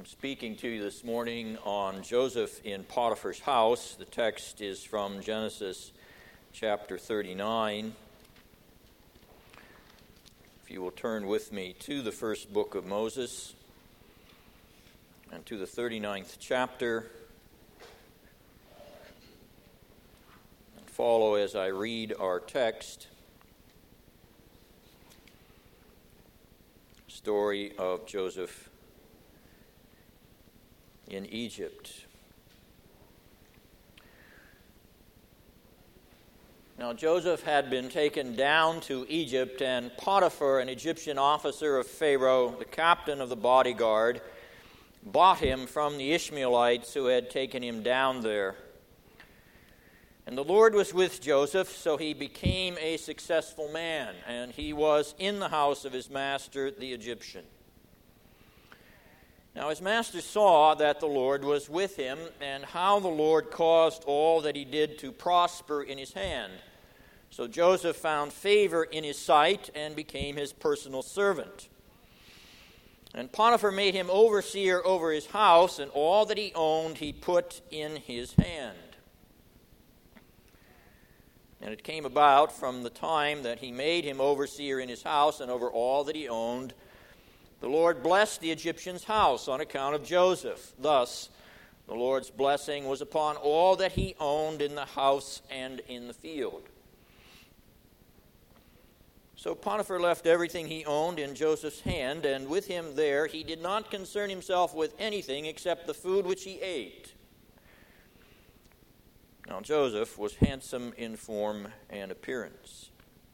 I'm speaking to you this morning on Joseph in Potiphar's house. The text is from Genesis chapter 39. If you will turn with me to the first book of Moses and to the 39th chapter and follow as I read our text. Story of Joseph in Egypt. Now Joseph had been taken down to Egypt, and Potiphar, an Egyptian officer of Pharaoh, the captain of the bodyguard, bought him from the Ishmaelites who had taken him down there. And the Lord was with Joseph, so he became a successful man, and he was in the house of his master, the Egyptian. Now his master saw that the Lord was with him, and how the Lord caused all that he did to prosper in his hand. So Joseph found favor in his sight and became his personal servant. And Potiphar made him overseer over his house, and all that he owned he put in his hand. And it came about from the time that he made him overseer in his house and over all that he owned, the Lord blessed the Egyptian's house on account of Joseph. Thus, the Lord's blessing was upon all that he owned in the house and in the field. So Potiphar left everything he owned in Joseph's hand, and with him there he did not concern himself with anything except the food which he ate. Now Joseph was handsome in form and appearance.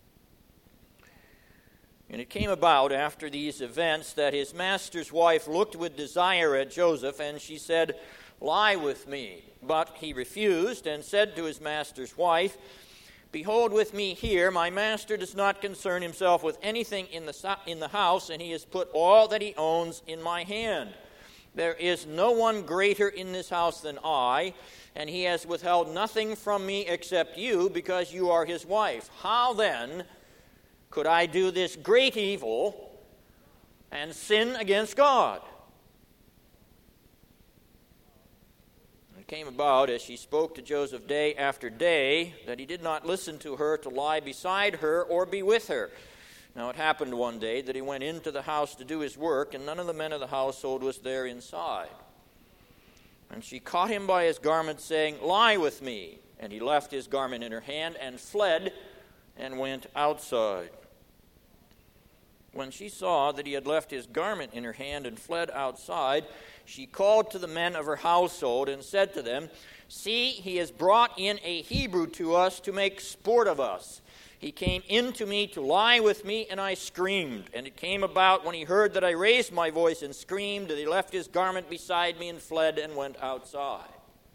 And it came about after these events that his master's wife looked with desire at Joseph, and she said, "Lie with me." But he refused and said to his master's wife, "Behold, with me here, my master does not concern himself with anything in the house, and he has put all that he owns in my hand. There is no one greater in this house than I, and he has withheld nothing from me except you, because you are his wife. How then could I do this great evil and sin against God?" It came about, as she spoke to Joseph day after day, that he did not listen to her to lie beside her or be with her. Now it happened one day that he went into the house to do his work, and none of the men of the household was there inside. And she caught him by his garment, saying, "Lie with me." And he left his garment in her hand and fled and went outside. When she saw that he had left his garment in her hand and fled outside, she called to the men of her household and said to them, "See, he has brought in a Hebrew to us to make sport of us. He came in to me to lie with me, and I screamed. And it came about when he heard that I raised my voice and screamed, that he left his garment beside me and fled and went outside."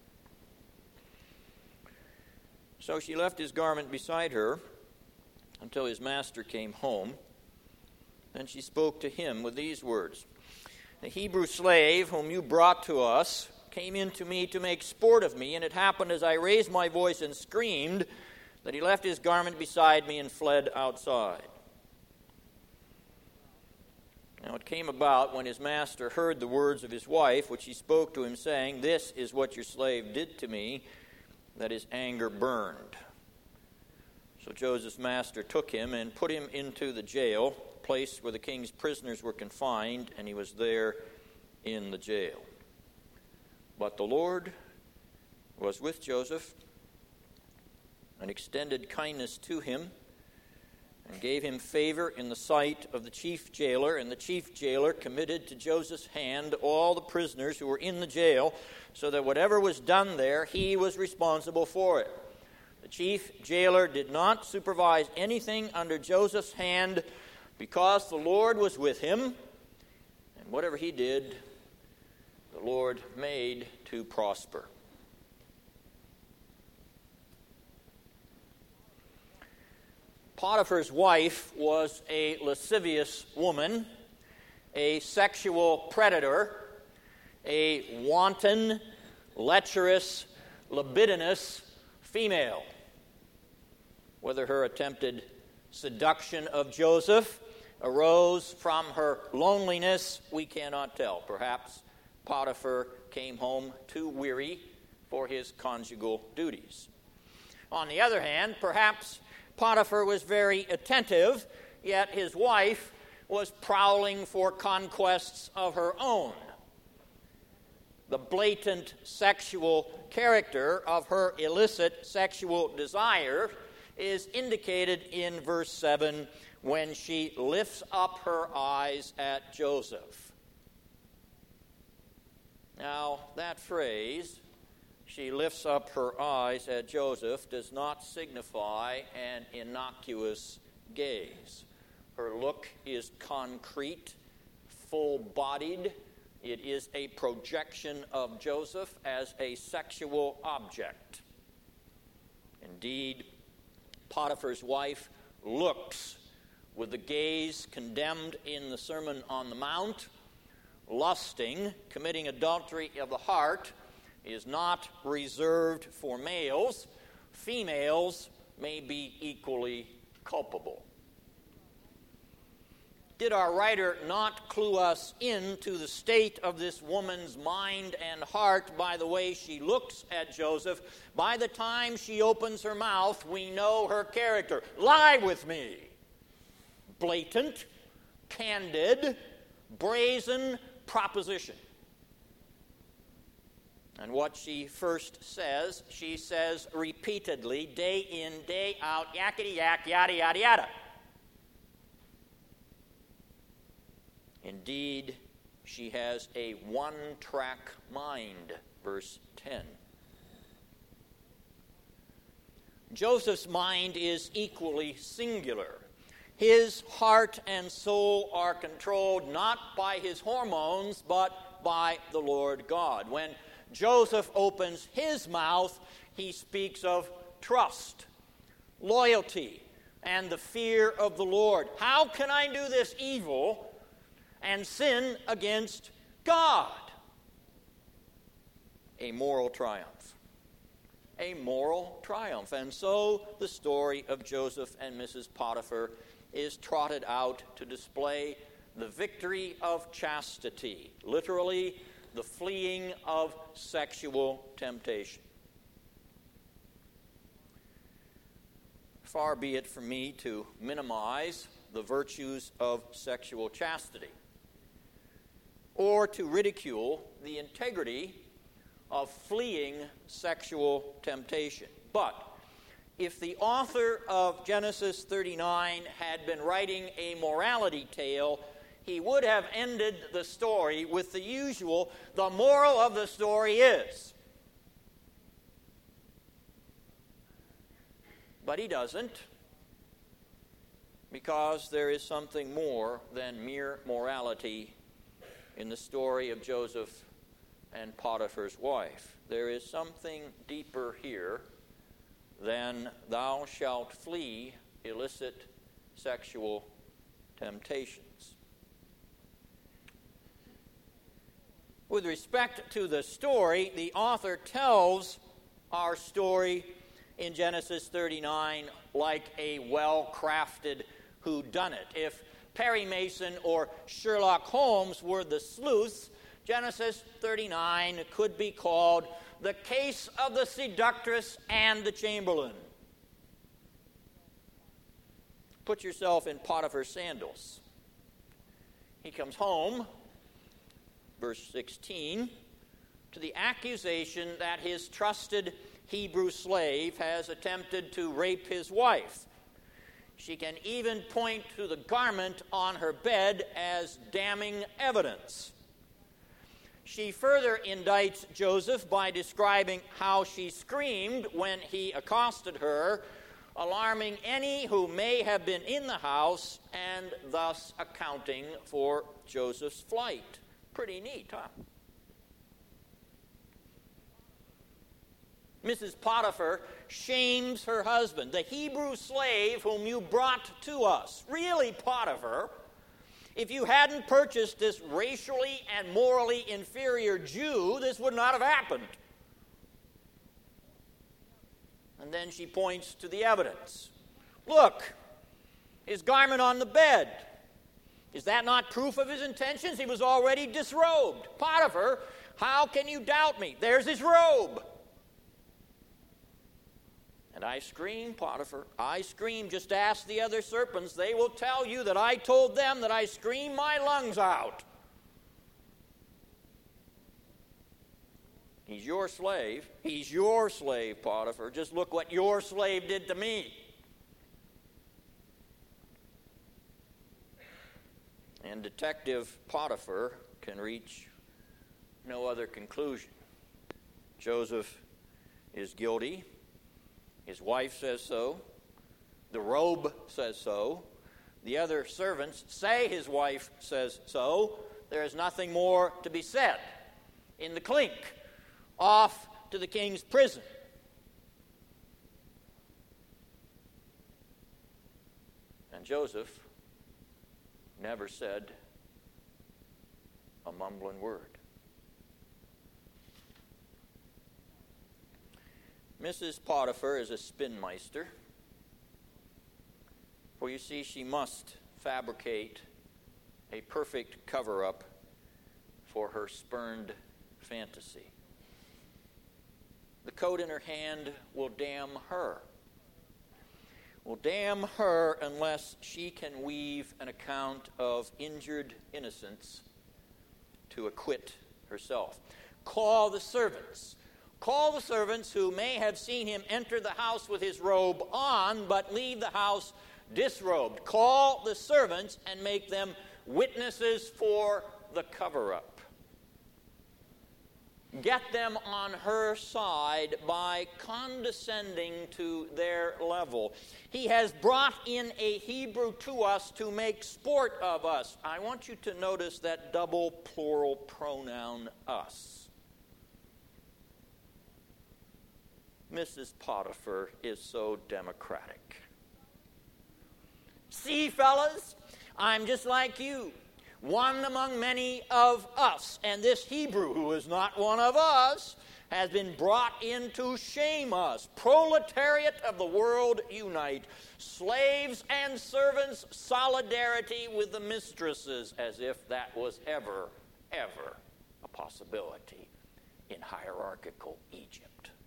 So she left his garment beside her until his master came home. Then she spoke to him with these words, "The Hebrew slave whom you brought to us came in to me to make sport of me, and it happened as I raised my voice and screamed, that he left his garment beside me and fled outside." Now it came about when his master heard the words of his wife, which he spoke to him, saying, "This is what your slave did to me," that his anger burned. So Joseph's master took him and put him into the jail, place where the king's prisoners were confined, and he was there in the jail. But the Lord was with Joseph and extended kindness to him and gave him favor in the sight of the chief jailer, and the chief jailer committed to Joseph's hand all the prisoners who were in the jail, so that whatever was done there, he was responsible for it. The chief jailer did not supervise anything under Joseph's hand, because the Lord was with him, and whatever he did, the Lord made to prosper. Potiphar's wife was a lascivious woman, a sexual predator, a wanton, lecherous, libidinous female. Whether her attempted seduction of Joseph arose from her loneliness, we cannot tell. Perhaps Potiphar came home too weary for his conjugal duties. On the other hand, perhaps Potiphar was very attentive, yet his wife was prowling for conquests of her own. The blatant sexual character of her illicit sexual desire is indicated in verse 7 when she lifts up her eyes at Joseph. Now, that phrase, she lifts up her eyes at Joseph, does not signify an innocuous gaze. Her look is concrete, full-bodied. It is a projection of Joseph as a sexual object. Indeed, Potiphar's wife looks with the gaze condemned in the Sermon on the Mount. Lusting, committing adultery of the heart, is not reserved for males. Females may be equally culpable. Did our writer not clue us into the state of this woman's mind and heart by the way she looks at Joseph? By the time she opens her mouth, we know her character. Lie with me. Blatant, candid, brazen proposition. And what she first says, she says repeatedly, day in, day out, yakety yak, yada, yada, yada. Indeed, she has a one-track mind, verse 10. Joseph's mind is equally singular. His heart and soul are controlled not by his hormones, but by the Lord God. When Joseph opens his mouth, he speaks of trust, loyalty, and the fear of the Lord. How can I do this evil and sin against God? A moral triumph. A moral triumph. And so the story of Joseph and Mrs. Potiphar is trotted out to display the victory of chastity, literally the fleeing of sexual temptation. Far be it from me to minimize the virtues of sexual chastity, or to ridicule the integrity of fleeing sexual temptation. But if the author of Genesis 39 had been writing a morality tale, he would have ended the story with the usual, the moral of the story is. But he doesn't, because there is something more than mere morality in the story of Joseph and Potiphar's wife. There is something deeper here than thou shalt flee illicit sexual temptations. With respect to the story, the author tells our story in Genesis 39 like a well-crafted whodunit. If Perry Mason or Sherlock Holmes were the sleuths, Genesis 39 could be called the case of the seductress and the chamberlain. Put yourself in Potiphar's sandals. He comes home, verse 16, to the accusation that his trusted Hebrew slave has attempted to rape his wife. She can even point to the garment on her bed as damning evidence. She further indicts Joseph by describing how she screamed when he accosted her, alarming any who may have been in the house and thus accounting for Joseph's flight. Pretty neat, huh? Mrs. Potiphar shames her husband, the Hebrew slave whom you brought to us. Really, Potiphar, if you hadn't purchased this racially and morally inferior Jew, this would not have happened. And then she points to the evidence. Look, his garment on the bed. Is that not proof of his intentions? He was already disrobed. Potiphar, how can you doubt me? There's his robe. And I scream, Potiphar, I scream. Just ask the other serpents. They will tell you that I told them that I screamed my lungs out. He's your slave. He's your slave, Potiphar. Just look what your slave did to me. And Detective Potiphar can reach no other conclusion. Joseph is guilty. His wife says so. The robe says so. The other servants say his wife says so. There is nothing more to be said. In the clink, off to the king's prison. And Joseph never said a mumbling word. Mrs. Potiphar is a spinmeister, for you see, she must fabricate a perfect cover-up for her spurned fantasy. The coat in her hand will damn her. Will damn her unless she can weave an account of injured innocence to acquit herself. Call the servants. Call the servants who may have seen him enter the house with his robe on, but leave the house disrobed. Call the servants and make them witnesses for the cover-up. Get them on her side by condescending to their level. He has brought in a Hebrew to us to make sport of us. I want you to notice that double plural pronoun, us. Mrs. Potiphar is so democratic. See, fellas, I'm just like you, one among many of us. And this Hebrew, who is not one of us, has been brought in to shame us. Proletariat of the world, unite. Slaves and servants, solidarity with the mistresses, as if that was ever a possibility in hierarchical Egypt.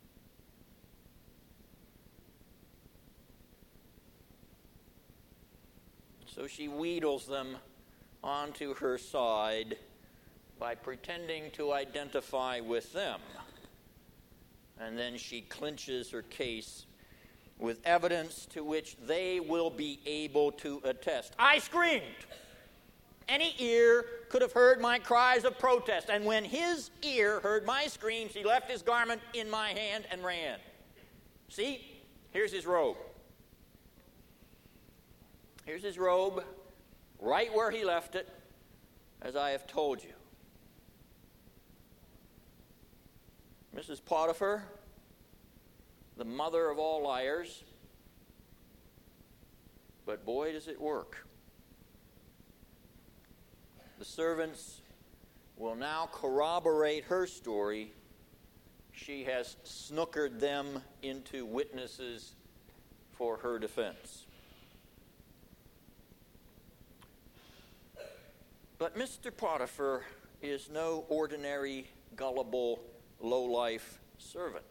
So she wheedles them onto her side by pretending to identify with them. And then she clinches her case with evidence to which they will be able to attest. I screamed. Any ear could have heard my cries of protest. And when his ear heard my screams, he left his garment in my hand and ran. See, here's his robe. Here's his robe, right where he left it, as I have told you. Mrs. Potiphar, the mother of all liars, but boy, does it work. The servants will now corroborate her story. She has snookered them into witnesses for her defense. But Mr. Potiphar is no ordinary, gullible, low-life servant.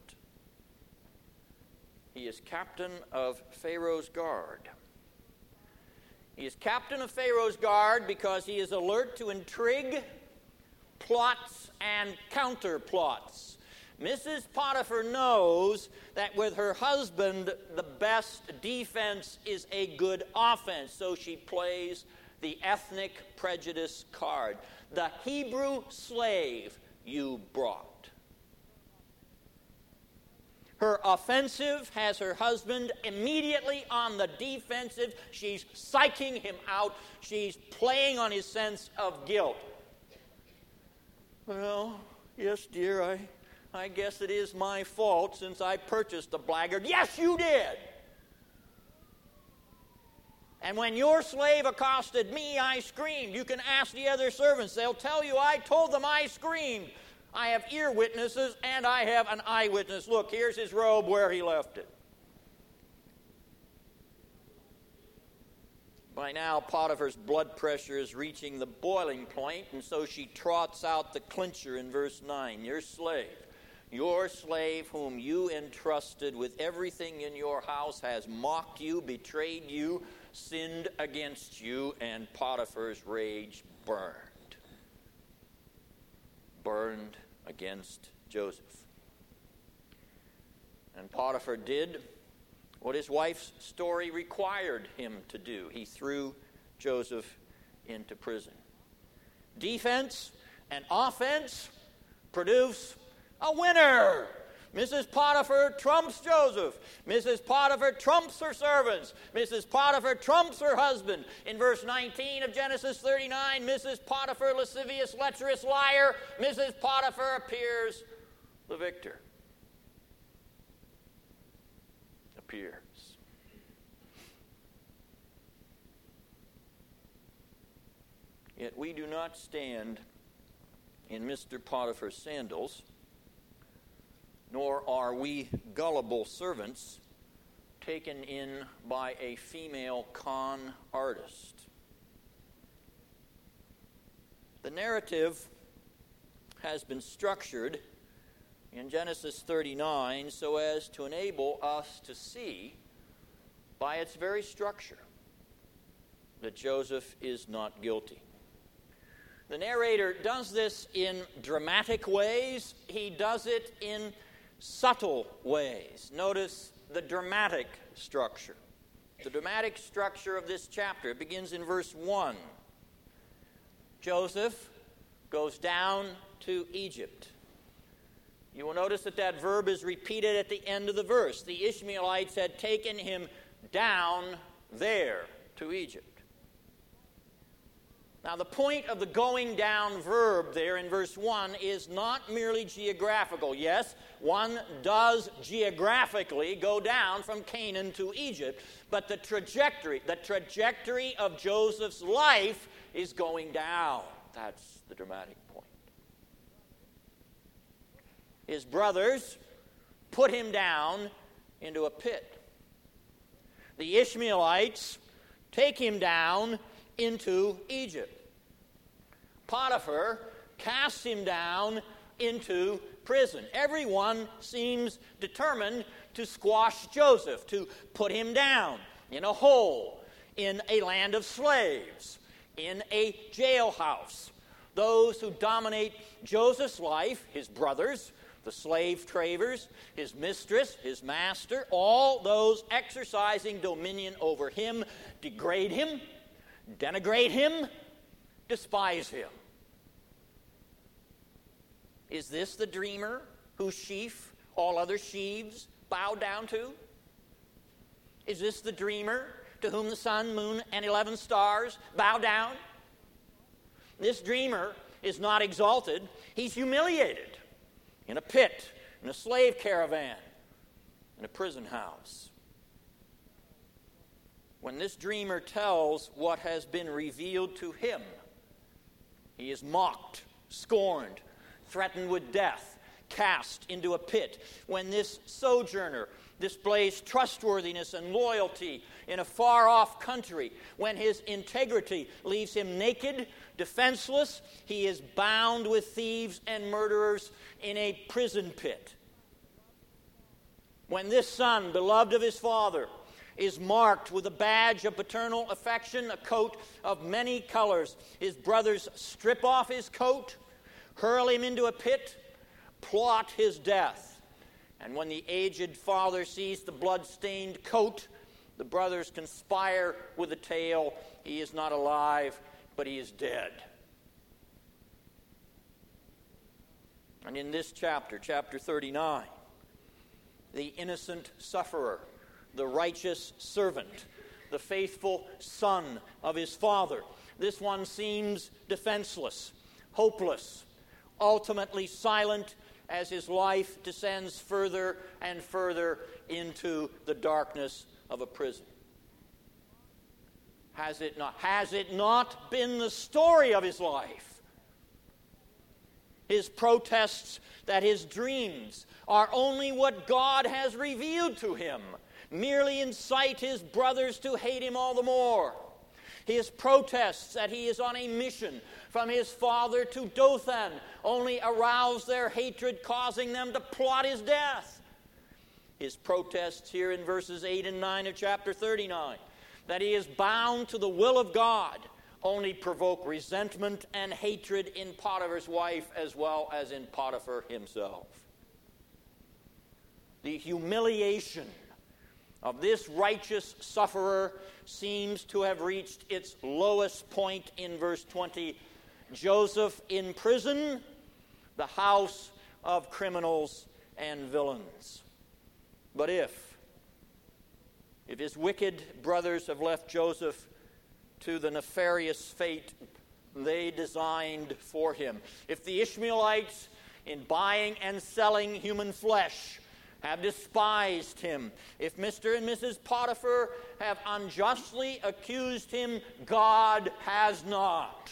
He is captain of Pharaoh's guard. He is captain of Pharaoh's guard because he is alert to intrigue, plots, and counterplots. Mrs. Potiphar knows that with her husband, the best defense is a good offense, so she plays the ethnic prejudice card. The Hebrew slave you brought. Her offensive has her husband immediately on the defensive. She's psyching him out. She's playing on his sense of guilt. Well, yes, dear, I guess it is my fault since I purchased the blackguard. Yes, you did. And when your slave accosted me, I screamed. You can ask the other servants. They'll tell you I told them I screamed. I have ear witnesses and I have an eyewitness. Look, here's his robe where he left it. By now, Potiphar's blood pressure is reaching the boiling point, and so she trots out the clincher in verse 9. Your slave whom you entrusted with everything in your house has mocked you, betrayed you, sinned against you, and Potiphar's rage burned. Burned against Joseph. And Potiphar did what his wife's story required him to do. He threw Joseph into prison. Defense and offense produce a winner. Mrs. Potiphar trumps Joseph. Mrs. Potiphar trumps her servants. Mrs. Potiphar trumps her husband. In verse 19 of Genesis 39, Mrs. Potiphar, lascivious, lecherous, liar. Mrs. Potiphar appears the victor. Appears. Yet we do not stand in Mr. Potiphar's sandals, nor are we gullible servants taken in by a female con artist. The narrative has been structured in Genesis 39 so as to enable us to see by its very structure that Joseph is not guilty. The narrator does this in dramatic ways. He does it in subtle ways. Notice the dramatic structure. The dramatic structure of this chapter begins in verse 1. Joseph goes down to Egypt. You will notice that that verb is repeated at the end of the verse. The Ishmaelites had taken him down there to Egypt. Now, the point of the going down verb there in verse 1 is not merely geographical. Yes, one does geographically go down from Canaan to Egypt, but the trajectory of Joseph's life is going down. That's the dramatic point. His brothers put him down into a pit. The Ishmaelites take him down into Egypt. Potiphar casts him down into prison. Everyone seems determined to squash Joseph, to put him down in a hole, in a land of slaves, in a jailhouse. Those who dominate Joseph's life, his brothers, the slave traders, his mistress, his master, all those exercising dominion over him, degrade him, denigrate him, despise him. Is this the dreamer whose sheaf all other sheaves bow down to? Is this the dreamer to whom the sun, moon, and 11 stars bow down? This dreamer is not exalted. He's humiliated in a pit, in a slave caravan, in a prison house. When this dreamer tells what has been revealed to him, he is mocked, scorned, threatened with death, cast into a pit. When this sojourner displays trustworthiness and loyalty in a far-off country, when his integrity leaves him naked, defenseless, he is bound with thieves and murderers in a prison pit. When this son, beloved of his father, is marked with a badge of paternal affection, a coat of many colors, his brothers strip off his coat, hurl him into a pit, plot his death. And when the aged father sees the blood-stained coat, the brothers conspire with the tale. He is not alive, but he is dead. And in this chapter, chapter 39, the innocent sufferer, the righteous servant, the faithful son of his father, this one seems defenseless, hopeless, ultimately silent as his life descends further and further into the darkness of a prison. Has it not been the story of his life? His protests that his dreams are only what God has revealed to him merely incite his brothers to hate him all the more. His protests that he is on a mission from his father to Dothan only arouse their hatred, causing them to plot his death. His protests here in verses 8 and 9 of chapter 39, that he is bound to the will of God, only provoke resentment and hatred in Potiphar's wife as well as in Potiphar himself. The humiliation of this righteous sufferer seems to have reached its lowest point in verse 20. Joseph in prison, the house of criminals and villains. But if his wicked brothers have left Joseph to the nefarious fate they designed for him, if the Ishmaelites in buying and selling human flesh have despised him, if Mr. and Mrs. Potiphar have unjustly accused him, God has not.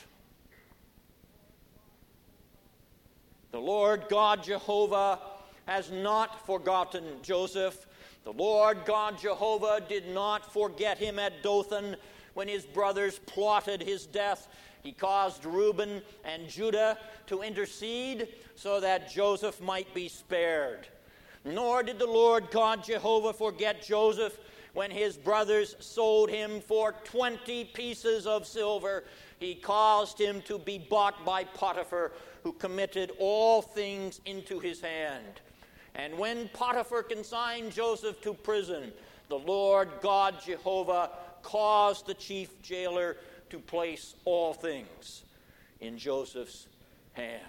The Lord God Jehovah has not forgotten Joseph. The Lord God Jehovah did not forget him at Dothan when his brothers plotted his death. He caused Reuben and Judah to intercede so that Joseph might be spared. Nor did the Lord God Jehovah forget Joseph when his brothers sold him for 20 pieces of silver. He caused him to be bought by Potiphar, who committed all things into his hand. And when Potiphar consigned Joseph to prison, the Lord God Jehovah caused the chief jailer to place all things in Joseph's hand.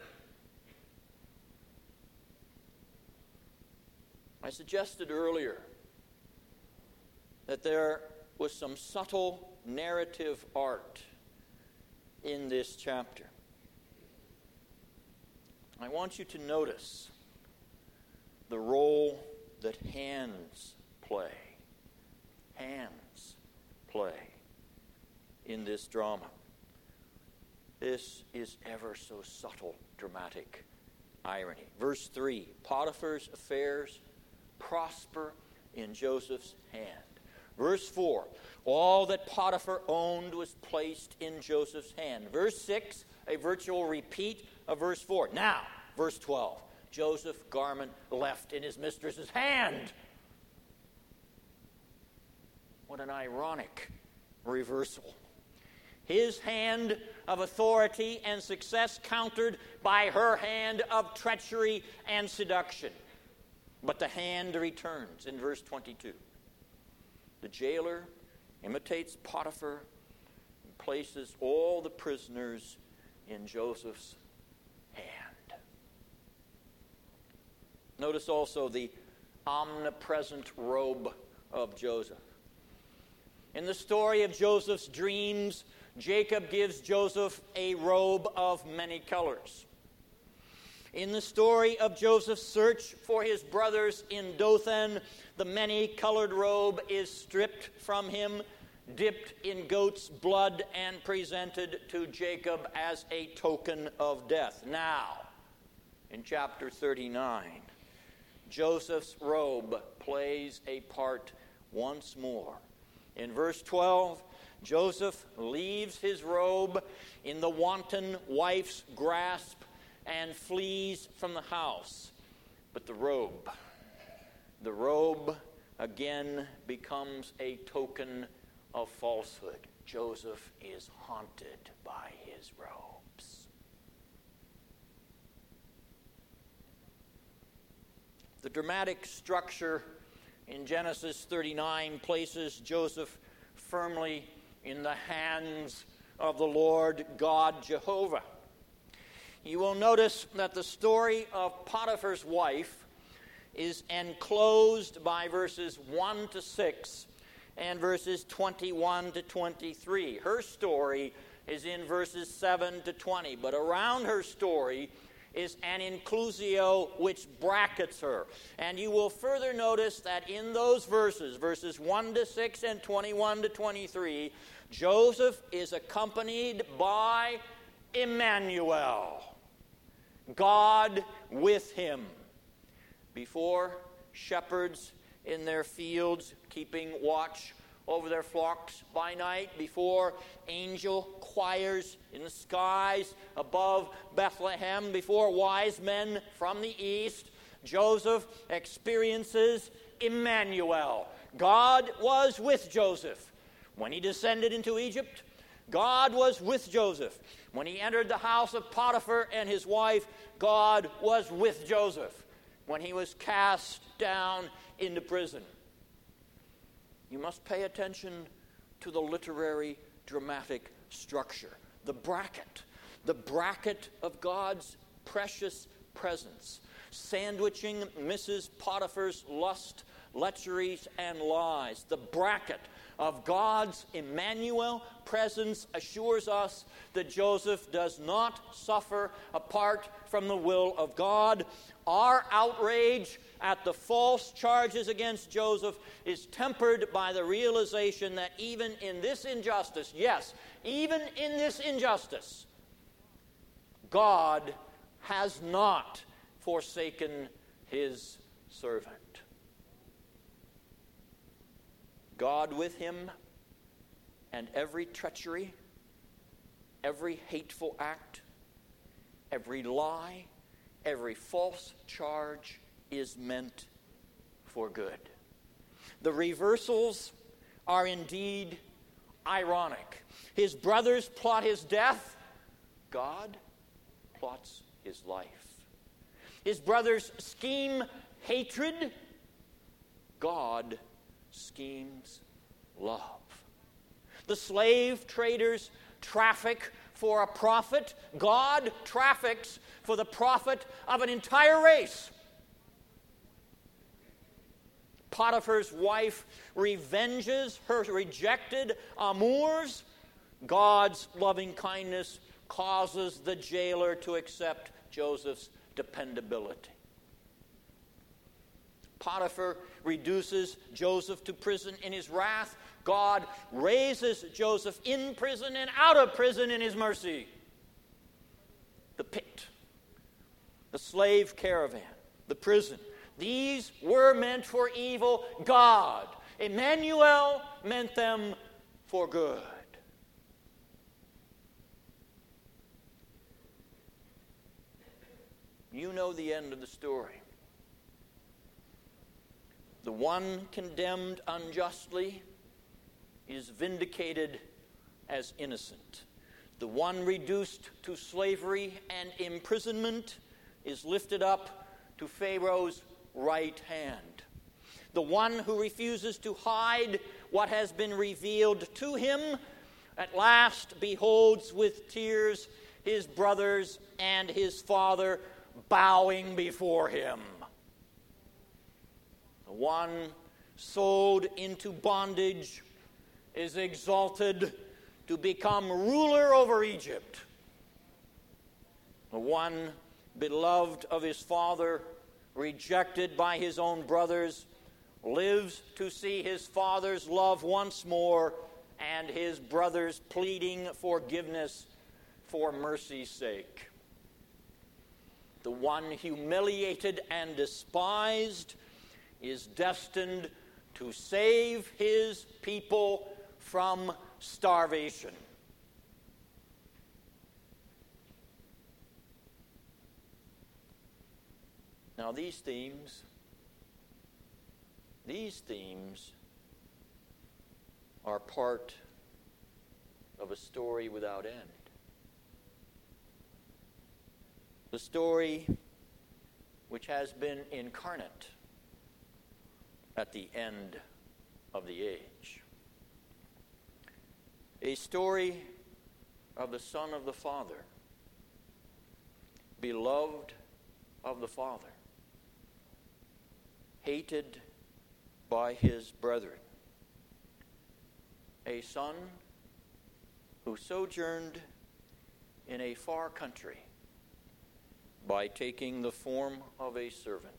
I suggested earlier that there was some subtle narrative art in this chapter. I want you to notice the role that hands play. Hands play in this drama. This is ever so subtle, dramatic irony. Verse 3, Potiphar's affairs prosper in Joseph's hand. Verse 4, all that Potiphar owned was placed in Joseph's hand. Verse 6, a virtual repeat of verse 4. Now, verse 12, Joseph's garment left in his mistress's hand. What an ironic reversal. His hand of authority and success countered by her hand of treachery and seduction. But the hand returns in verse 22. The jailer imitates Potiphar and places all the prisoners in Joseph's hand. Notice also the omnipresent robe of Joseph. In the story of Joseph's dreams, Jacob gives Joseph a robe of many colors. In the story of Joseph's search for his brothers in Dothan, the many-colored robe is stripped from him, dipped in goat's blood, and presented to Jacob as a token of death. Now, in chapter 39, Joseph's robe plays a part once more. In verse 12, Joseph leaves his robe in the wanton wife's grasp and flees from the house. But the robe again becomes a token of falsehood. Joseph is haunted by his robes. The dramatic structure in Genesis 39 places Joseph firmly in the hands of the Lord God Jehovah. You will notice that the story of Potiphar's wife is enclosed by verses 1 to 6 and verses 21 to 23. Her story is in verses 7 to 20, but around her story is an inclusio which brackets her. And you will further notice that in those verses 1 to 6 and 21 to 23, Joseph is accompanied by Emmanuel, God with him. Before, shepherds in their fields keeping watch over their flocks by night, before angel choirs in the skies above Bethlehem, before wise men from the east, Joseph experiences Emmanuel. God was with Joseph. When he descended into Egypt, God was with Joseph. When he entered the house of Potiphar and his wife, God was with Joseph. When he was cast down into prison. You must pay attention to the literary, dramatic structure. The bracket of God's precious presence, sandwiching Mrs. Potiphar's lust, lecheries, and lies. The bracket of God's Emmanuel presence assures us that Joseph does not suffer apart from the will of God. Our outrage at the false charges against Joseph is tempered by the realization that even in this injustice, yes, even in this injustice, God has not forsaken his servant. God with him, and every treachery, every hateful act, every lie, every false charge is meant for good. The reversals are indeed ironic. His brothers plot his death. God plots his life. His brothers scheme hatred. God schemes love. The slave traders traffic for a profit. God traffics for the profit of an entire race. Potiphar's wife revenges her rejected amours. God's loving kindness causes the jailer to accept Joseph's dependability. Potiphar reduces Joseph to prison in his wrath. God raises Joseph in prison and out of prison in his mercy. The pit, the slave caravan, the prison, these were meant for evil. God, Emmanuel, meant them for good. You know the end of the story. The one condemned unjustly is vindicated as innocent. The one reduced to slavery and imprisonment is lifted up to Pharaoh's right hand. The one who refuses to hide what has been revealed to him at last beholds with tears his brothers and his father bowing before him. The one sold into bondage is exalted to become ruler over Egypt. The one beloved of his father, rejected by his own brothers, lives to see his father's love once more and his brothers pleading forgiveness for mercy's sake. The one humiliated and despised is destined to save his people from starvation. Now these themes are part of a story without end. The story which has been incarnate at the end of the age. A story of the Son of the Father, beloved of the Father, hated by his brethren. A son who sojourned in a far country by taking the form of a servant.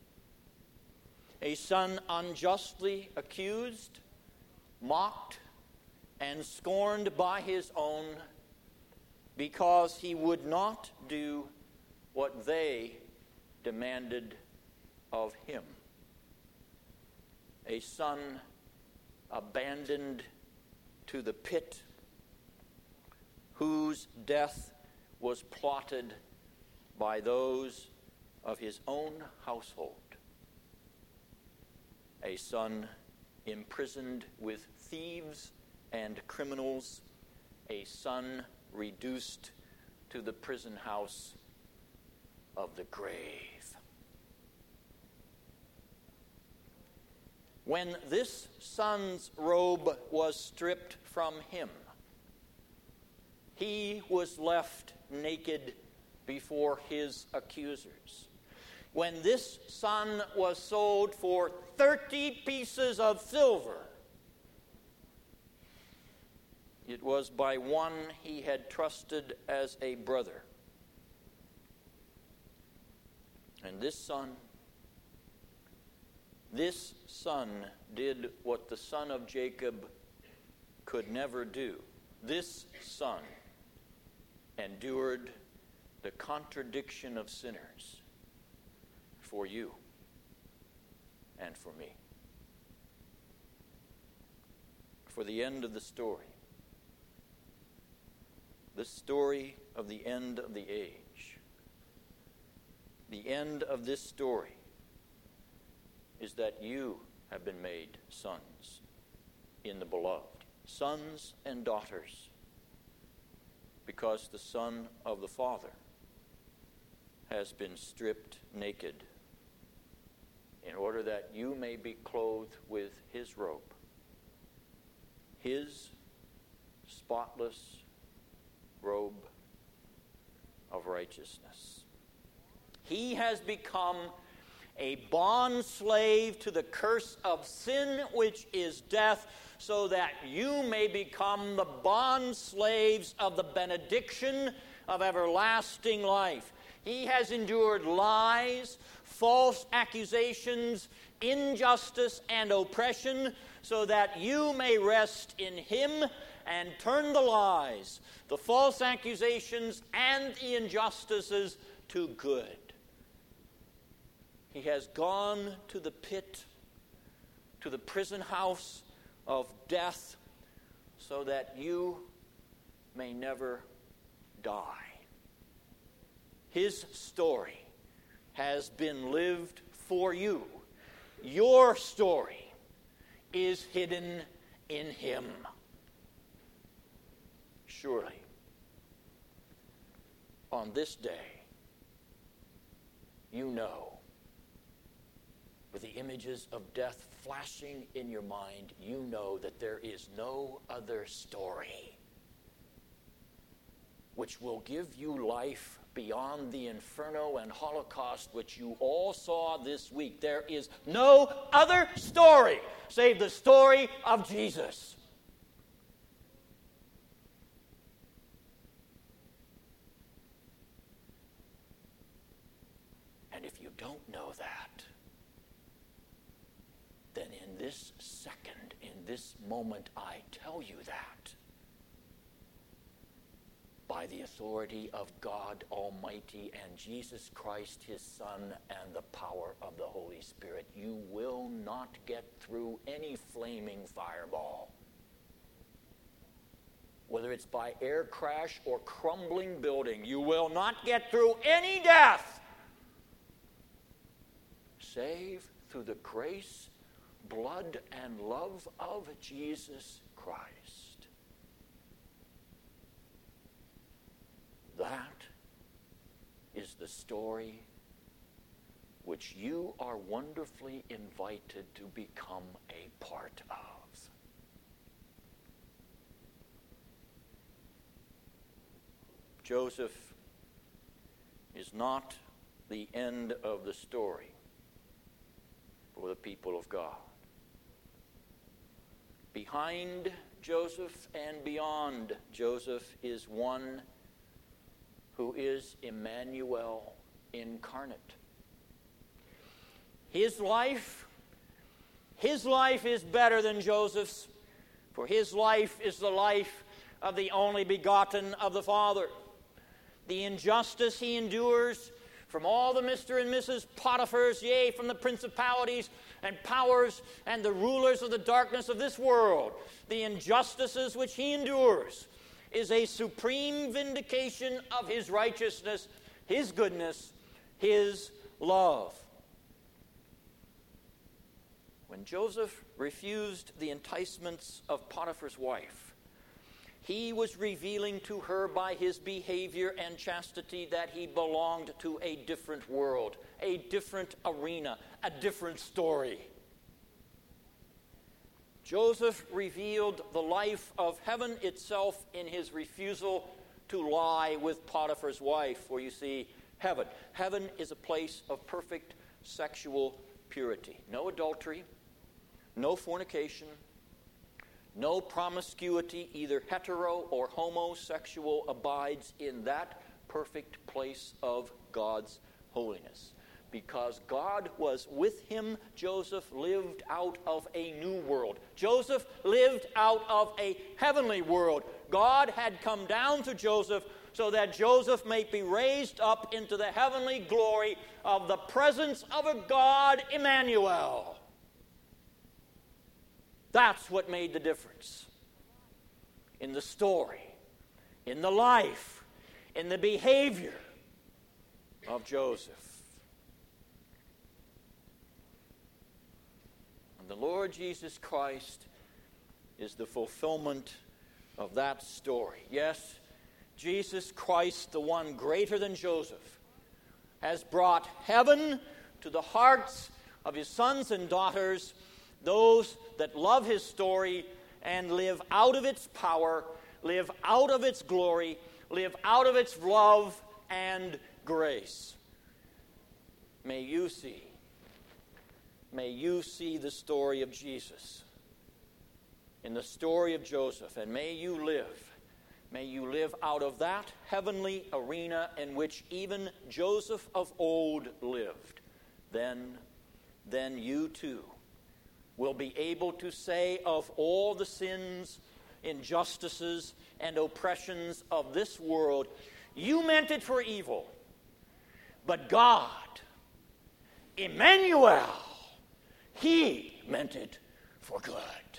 A son unjustly accused, mocked, and scorned by his own because he would not do what they demanded of him. A son abandoned to the pit, whose death was plotted by those of his own household. A son imprisoned with thieves and criminals, a son reduced to the prison house of the grave. When this son's robe was stripped from him, he was left naked before his accusers. When this son was sold for 30 pieces of silver, it was by one he had trusted as a brother. And this son did what the son of Jacob could never do. This son endured the contradiction of sinners for you and for me. For the end of the story, the story of the end of the age, the end of this story is that you have been made sons in the beloved, sons and daughters, because the Son of the Father has been stripped naked in order that you may be clothed with his robe, his spotless robe of righteousness. He has become a bond slave to the curse of sin, which is death, so that you may become the bond slaves of the benediction of everlasting life. He has endured lies, false accusations, injustice, and oppression, so that you may rest in him and turn the lies, the false accusations, and the injustices to good. He has gone to the pit, to the prison house of death, so that you may never die. His story has been lived for you. Your story is hidden in him. Surely, on this day, you know, with the images of death flashing in your mind, you know that there is no other story which will give you life beyond the inferno and Holocaust which you all saw this week. There is no other story save the story of Jesus. And if you don't know that, then in this second, in this moment, I tell you that. By the authority of God Almighty and Jesus Christ, his Son, and the power of the Holy Spirit, you will not get through any flaming fireball. Whether it's by air crash or crumbling building, you will not get through any death, save through the grace, blood, and love of Jesus Christ. That is the story which you are wonderfully invited to become a part of. Joseph is not the end of the story for the people of God. Behind Joseph and beyond Joseph is one who is Emmanuel incarnate. His life is better than Joseph's, for his life is the life of the only begotten of the Father. The injustice he endures from all the Mr. and Mrs. Potiphars, yea, from the principalities and powers and the rulers of the darkness of this world, the injustices which he endures, is a supreme vindication of his righteousness, his goodness, his love. When Joseph refused the enticements of Potiphar's wife, he was revealing to her by his behavior and chastity that he belonged to a different world, a different arena, a different story. Joseph revealed the life of heaven itself in his refusal to lie with Potiphar's wife. For you see, heaven is a place of perfect sexual purity. No adultery, no fornication, no promiscuity, either hetero or homosexual, abides in that perfect place of God's holiness. Because God was with him, Joseph lived out of a new world. Joseph lived out of a heavenly world. God had come down to Joseph so that Joseph may be raised up into the heavenly glory of the presence of a God, Emmanuel. That's what made the difference in the story, in the life, in the behavior of Joseph. And the Lord Jesus Christ is the fulfillment of that story. Yes, Jesus Christ, the one greater than Joseph, has brought heaven to the hearts of his sons and daughters, those that love his story and live out of its power, live out of its glory, live out of its love and grace. May you see the story of Jesus in the story of Joseph, and may you live out of that heavenly arena in which even Joseph of old lived. Then you too will be able to say of all the sins, injustices, and oppressions of this world, you meant it for evil, but God, Emmanuel, he meant it for good.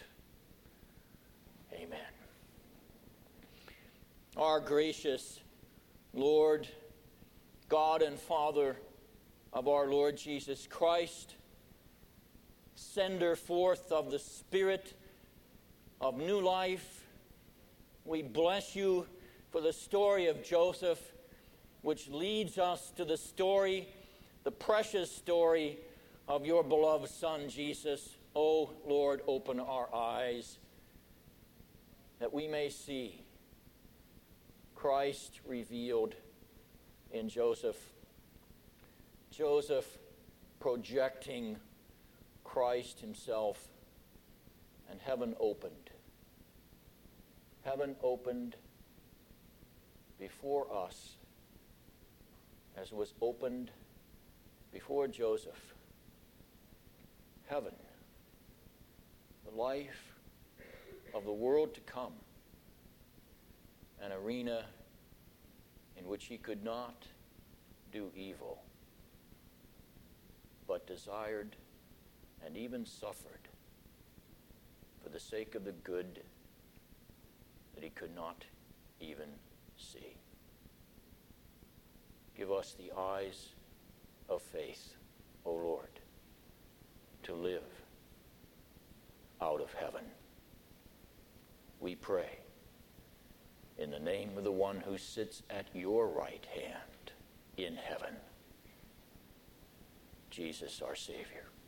Amen. Our gracious Lord, God and Father of our Lord Jesus Christ, sender forth of the Spirit of new life, we bless you for the story of Joseph, which leads us to the story, the precious story of your beloved Son, Jesus. Oh, Lord, open our eyes that we may see Christ revealed in Joseph. Joseph projecting Christ himself, and heaven opened. Heaven opened before us as was opened before Joseph. Heaven, the life of the world to come, an arena in which he could not do evil, but desired and even suffered for the sake of the good that he could not even see. Give us the eyes of faith, O Lord, to live out of heaven. We pray in the name of the one who sits at your right hand in heaven, Jesus our Savior.